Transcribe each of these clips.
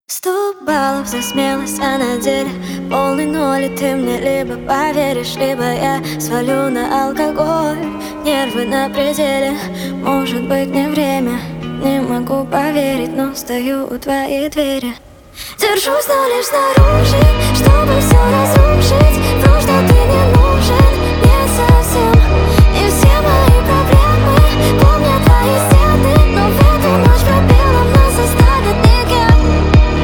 100 баллов за смелость, а на деле полный ноль. И ты мне либо поверишь, либо я свалю на алкоголь. Нервы на пределе, может быть не время. Не могу поверить, но стою у твоей двери. Держусь, но лишь снаружи, чтобы все разрушить. То, что ты не нужен, не совсем. И все мои проблемы помнят твои стены. Но в эту ночь пробелом нас оставят никем.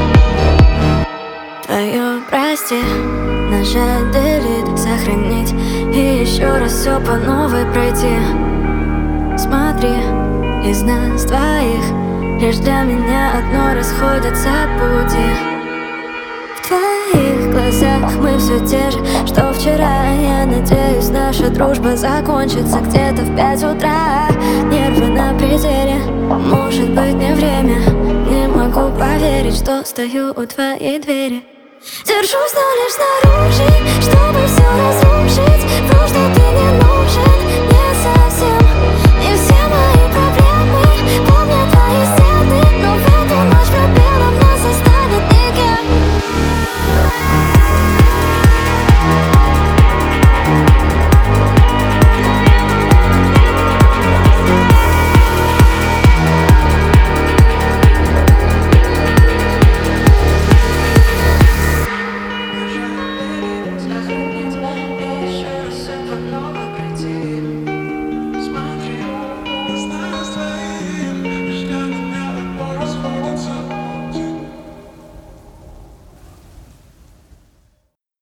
Твое прости, нажать delete, сохранить и еще раз все по новой пройти. Смотри, из нас двоих лишь для меня одно расходятся пути. В твоих глазах мы все те же, что вчера. Я надеюсь, наша дружба закончится где-то в 5 утра. Нервы на пределе, может быть не время. Не могу поверить, что стою у твоей двери. Держусь, но лишь снаружи, чтобы все разрушить. То, что ты не нужен.